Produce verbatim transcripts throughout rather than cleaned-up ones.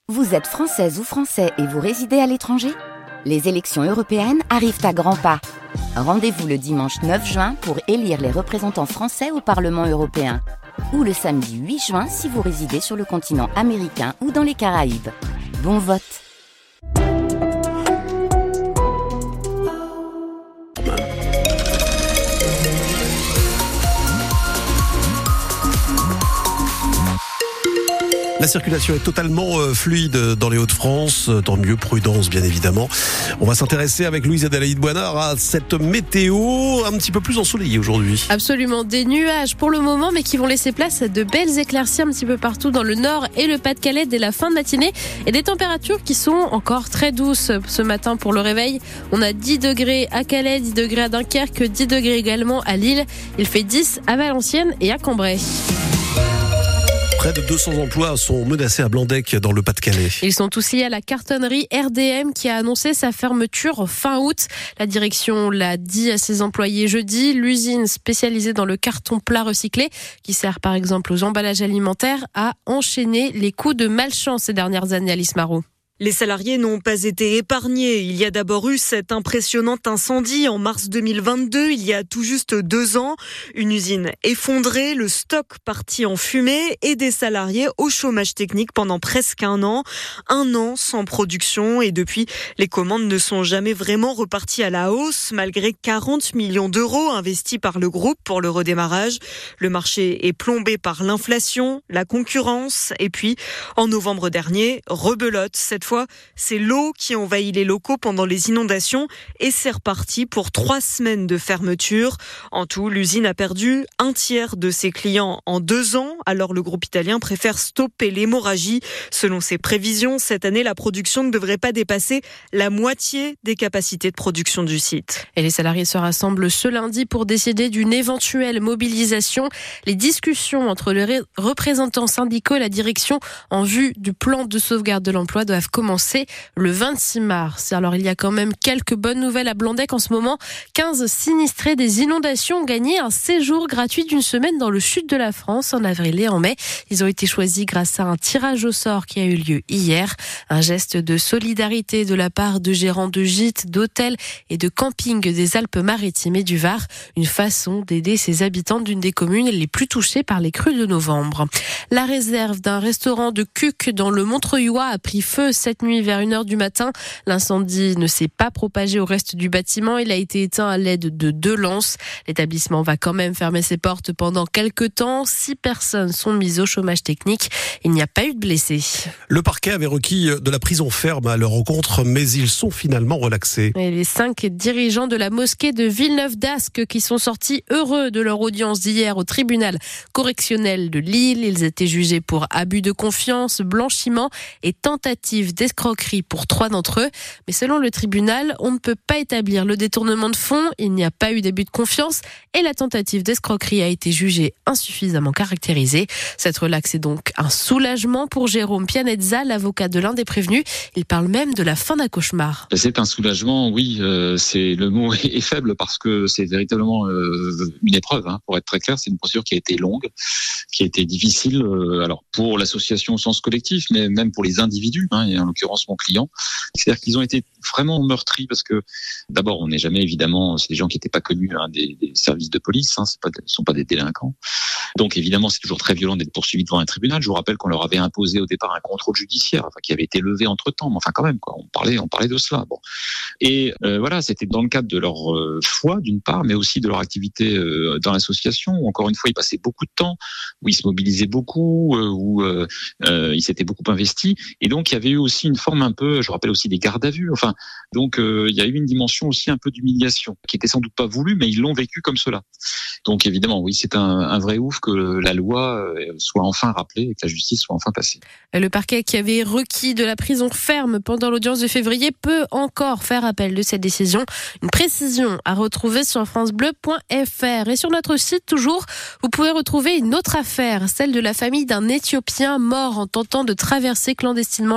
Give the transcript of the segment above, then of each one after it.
Vous êtes française ou français et vous résidez à l'étranger ? Les élections européennes arrivent à grands pas. Rendez-vous le dimanche neuf juin pour élire les représentants français au Parlement européen. Ou le samedi huit juin si vous résidez sur le continent américain ou dans les Caraïbes. Bon vote! La circulation est totalement euh, fluide dans les Hauts-de-France, tant mieux, prudence bien évidemment. On va s'intéresser avec Louise Adélaïde Boinard à cette météo un petit peu plus ensoleillée aujourd'hui. Absolument, des nuages pour le moment, mais qui vont laisser place à de belles éclaircies un petit peu partout dans le Nord et le Pas-de-Calais dès la fin de matinée. Et des températures qui sont encore très douces ce matin pour le réveil. On a dix degrés à Calais, dix degrés à Dunkerque, dix degrés également à Lille. Il fait dix à Valenciennes et à Cambrai. Près de deux cents emplois sont menacés à Blandec dans le Pas-de-Calais. Ils sont tous liés à la cartonnerie R D M qui a annoncé sa fermeture fin août. La direction l'a dit à ses employés jeudi. L'usine spécialisée dans le carton plat recyclé, qui sert par exemple aux emballages alimentaires, a enchaîné les coups de malchance ces dernières années, Alice Marot. Les salariés n'ont pas été épargnés. Il y a d'abord eu cet impressionnant incendie en mars deux mille vingt-deux, il y a tout juste deux ans. Une usine effondrée, le stock parti en fumée et des salariés au chômage technique pendant presque un an. Un an sans production et depuis, les commandes ne sont jamais vraiment reparties à la hausse malgré quarante millions d'euros investis par le groupe pour le redémarrage. Le marché est plombé par l'inflation, la concurrence et puis, en novembre dernier, rebelote. Cette fois, c'est l'eau qui envahit les locaux pendant les inondations et c'est reparti pour trois semaines de fermeture. En tout, l'usine a perdu un tiers de ses clients en deux ans. Alors le groupe italien préfère stopper l'hémorragie. Selon ses prévisions, cette année, la production ne devrait pas dépasser la moitié des capacités de production du site. Et les salariés se rassemblent ce lundi pour décider d'une éventuelle mobilisation. Les discussions entre les représentants syndicaux et la direction en vue du plan de sauvegarde de l'emploi doivent commencer le vingt-six mars. Alors il y a quand même quelques bonnes nouvelles à Blandec en ce moment. quinze sinistrés des inondations ont gagné un séjour gratuit d'une semaine dans le sud de la France en avril et en mai. Ils ont été choisis grâce à un tirage au sort qui a eu lieu hier. Un geste de solidarité de la part de gérants de gîtes, d'hôtels et de campings des Alpes-Maritimes et du Var. Une façon d'aider ces habitants d'une des communes les plus touchées par les crues de novembre. La réserve d'un restaurant de Cuques dans le Montreuilois a pris feu cette nuit vers une heure du matin. L'incendie ne s'est pas propagé au reste du bâtiment. Il a été éteint à l'aide de deux lances. L'établissement va quand même fermer ses portes pendant quelques temps. Six personnes sont mises au chômage technique. Il n'y a pas eu de blessés. Le parquet avait requis de la prison ferme à leur rencontre, mais ils sont finalement relaxés. Et les cinq dirigeants de la mosquée de Villeneuve-d'Ascq qui sont sortis heureux de leur audience d'hier au tribunal correctionnel de Lille. Ils étaient jugés pour abus de confiance, blanchiment et tentative d'escroquerie pour trois d'entre eux. Mais selon le tribunal, on ne peut pas établir le détournement de fonds, il n'y a pas eu d'abus de confiance et la tentative d'escroquerie a été jugée insuffisamment caractérisée. Cette relaxe est donc un soulagement pour Jérôme Pianezza, l'avocat de l'un des prévenus. Il parle même de la fin d'un cauchemar. C'est un soulagement, oui, euh, c'est le mot est faible parce que c'est véritablement euh, une épreuve. Hein, pour être très clair, c'est une procédure qui a été longue, qui a été difficile. Euh, alors pour l'association au sens collectif, mais même pour les individus. Hein, et en l'occurrence mon client. C'est-à-dire qu'ils ont été vraiment meurtris parce que d'abord on n'est jamais évidemment, c'est des gens qui n'étaient pas connus hein, des, des services de police, hein, c'est pas, ce sont pas des délinquants. Donc évidemment c'est toujours très violent d'être poursuivi devant un tribunal. Je vous rappelle qu'on leur avait imposé au départ un contrôle judiciaire, enfin, qui avait été levé entre temps, mais enfin quand même quoi, on parlait, on parlait de cela. Bon. Et euh, voilà, c'était dans le cadre de leur euh, foi d'une part, mais aussi de leur activité euh, dans l'association. Où, encore une fois, ils passaient beaucoup de temps, où ils se mobilisaient beaucoup, euh, où euh, euh, ils s'étaient beaucoup investis. Et donc il y avait eu aussi une forme un peu, je rappelle aussi des gardes à vue. Enfin, donc euh, il y a eu une dimension aussi un peu d'humiliation, qui était sans doute pas voulue, mais ils l'ont vécu comme cela. Donc évidemment, oui, c'est un, un vrai ouf que la loi soit enfin rappelée et que la justice soit enfin passée. Le parquet qui avait requis de la prison ferme pendant l'audience de février peut encore faire appel de cette décision. Une précision à retrouver sur francebleu point f r. Et sur notre site, toujours, vous pouvez retrouver une autre affaire, celle de la famille d'un Éthiopien mort en tentant de traverser clandestinement la Manche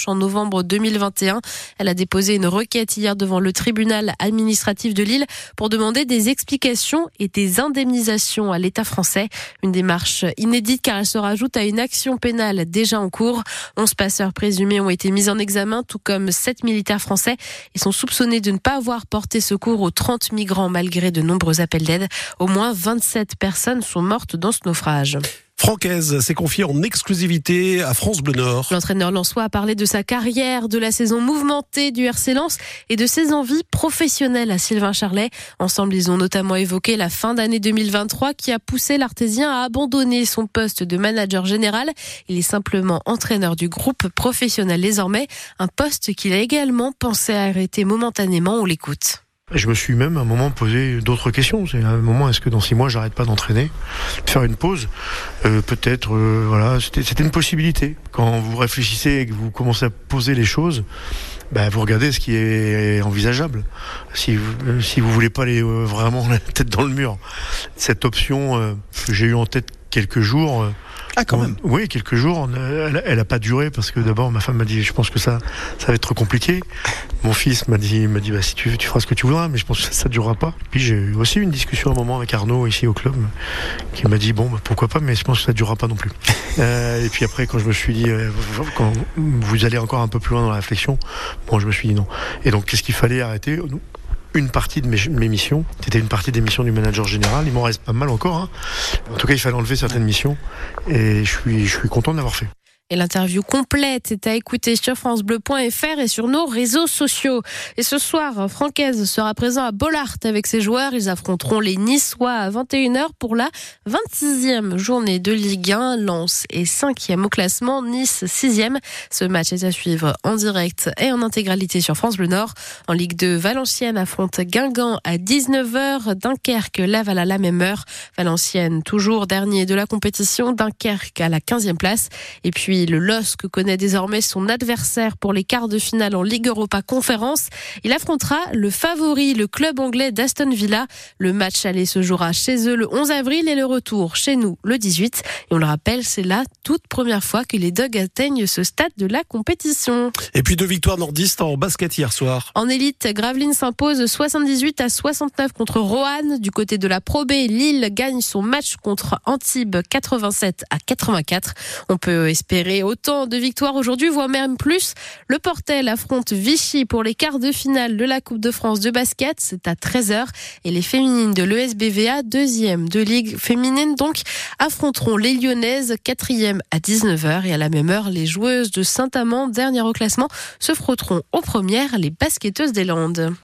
revanche en novembre deux mille vingt et un. Elle a déposé une requête hier devant le tribunal administratif de Lille pour demander des explications et des indemnisations à l'État français. Une démarche inédite car elle se rajoute à une action pénale déjà en cours. onze passeurs présumés ont été mis en examen, tout comme sept militaires français. Ils sont soupçonnés de ne pas avoir porté secours aux trente migrants malgré de nombreux appels d'aide. Au moins vingt-sept personnes sont mortes dans ce naufrage. Francaise s'est confiée en exclusivité à France Bleu Nord. L'entraîneur lensois a parlé de sa carrière, de la saison mouvementée du R C Lens et de ses envies professionnelles à Sylvain Charlet. Ensemble, ils ont notamment évoqué la fin d'année deux mille vingt-trois qui a poussé l'Artésien à abandonner son poste de manager général. Il est simplement entraîneur du groupe professionnel désormais, un poste qu'il a également pensé arrêter momentanément. On l'écoute. Je me suis même à un moment posé d'autres questions. C'est à un moment, est-ce que dans six mois, j'arrête pas d'entraîner, faire une pause, euh, peut-être, euh, voilà, c'était, c'était une possibilité. Quand vous réfléchissez et que vous commencez à poser les choses, bah, vous regardez ce qui est envisageable. Si vous, euh, si vous voulez pas aller euh, vraiment la tête dans le mur, cette option euh, que j'ai eue en tête quelques jours. Euh, Ah, quand même. Oui, quelques jours. Elle, elle a pas duré parce que d'abord ma femme m'a dit, je pense que ça, ça va être compliqué. Mon fils m'a dit, m'a dit, bah si tu veux, tu feras ce que tu voudras, mais je pense que ça, ça durera pas. Puis j'ai eu aussi une discussion à un moment avec Arnaud ici au club, qui m'a dit, bon, bah, pourquoi pas, mais je pense que ça durera pas non plus. euh, et puis après, quand je me suis dit, euh, quand vous allez encore un peu plus loin dans la réflexion, bon, je me suis dit non. Et donc, qu'est-ce qu'il fallait arrêter? Une partie de mes, mes missions, c'était une partie des missions du manager général. Il m'en reste pas mal encore, hein. En tout cas, il fallait enlever certaines missions et je suis, je suis content de l'avoir fait. Et l'interview complète est à écouter sur francebleu point f r et sur nos réseaux sociaux. Et ce soir, Francaise sera présent à Bollaert avec ses joueurs. Ils affronteront les Niçois à vingt et une heures pour la vingt-sixième journée de Ligue un. Lens est cinquième au classement, Nice sixième. Ce match est à suivre en direct et en intégralité sur France Bleu Nord. En Ligue deux, Valenciennes affronte Guingamp à dix-neuf heures. Dunkerque, Laval à la même heure. Valenciennes toujours dernier de la compétition. Dunkerque à la quinzième place. Et puis le L O S C connaît désormais son adversaire pour les quarts de finale en Ligue Europa Conférence. Il affrontera le favori, le club anglais d'Aston Villa. Le match aller se jouera chez eux le onze avril et le retour chez nous le dix-huit. Et on le rappelle, c'est la toute première fois que les Dogs atteignent ce stade de la compétition. Et puis deux victoires nordistes en basket hier soir. En élite, Gravelines s'impose soixante-dix-huit à soixante-neuf contre Roanne. Du côté de la Pro B, Lille gagne son match contre Antibes quatre-vingt-sept à quatre-vingt-quatre. On peut espérer autant de victoires aujourd'hui, voire même plus. Le Portel affronte Vichy pour les quarts de finale de la Coupe de France de basket. C'est à treize heures. Et les féminines de l'E S B V A, deuxième de Ligue féminine, donc, affronteront les Lyonnaises, quatrième à dix-neuf heures. Et à la même heure, les joueuses de Saint-Amand, dernière au classement, se frotteront aux premières, les basketteuses des Landes.